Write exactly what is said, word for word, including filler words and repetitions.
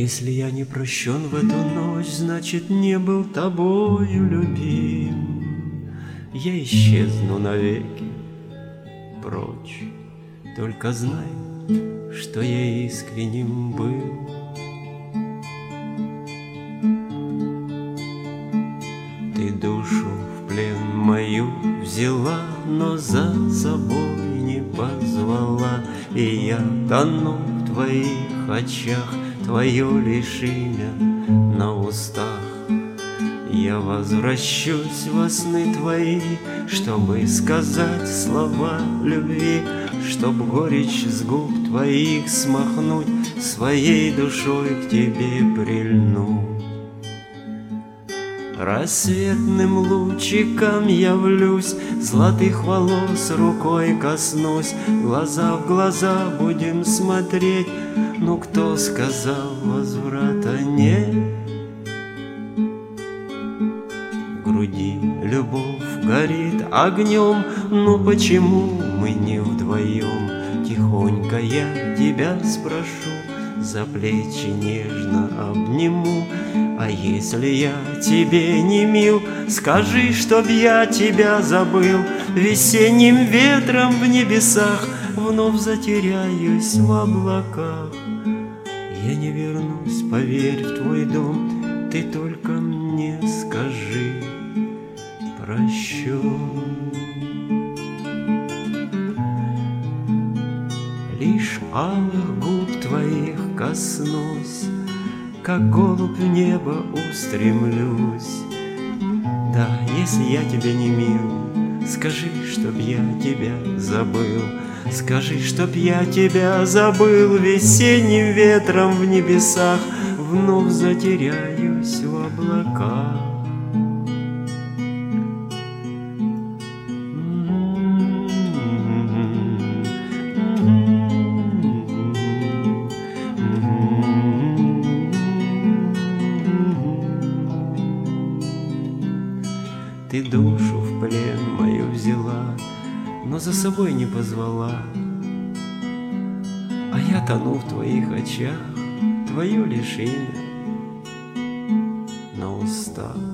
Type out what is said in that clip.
Если я не прощен в эту ночь, значит, не был тобою любим. Я исчезну навеки прочь, только знай, что я искренним был. Ты душу в плен мою взяла, но за собой не позвала, и я тону в твоих очах, твое лишь имя на устах. Я возвращусь во сны твои, чтобы сказать слова любви, чтоб горечь с губ твоих смахнуть, своей душой к тебе прильну. Рассветным лучиком явлюсь, золотых волос рукой коснусь, глаза в глаза будем смотреть, ну кто сказал, возврата нет? В груди любовь горит огнем, ну почему мы не вдвоем? Тихонько я тебя спрошу, за плечи нежно обниму. А если я тебе не мил, скажи, чтоб я тебя забыл. Весенним ветром в небесах вновь затеряюсь в облаках. Я не вернусь, поверь, в твой дом, ты только мне скажи прощен. Лишь алых губ твоих коснусь, как голубь в небо устремлюсь. Да, если я тебе не мил, скажи, чтоб я тебя забыл. Скажи, чтоб я тебя забыл. Весенним ветром в небесах вновь затеряюсь в облаках. Ты душу в плен мою взяла, но за собой не позвала. А я тону в твоих очах, твое лишь имя на устах.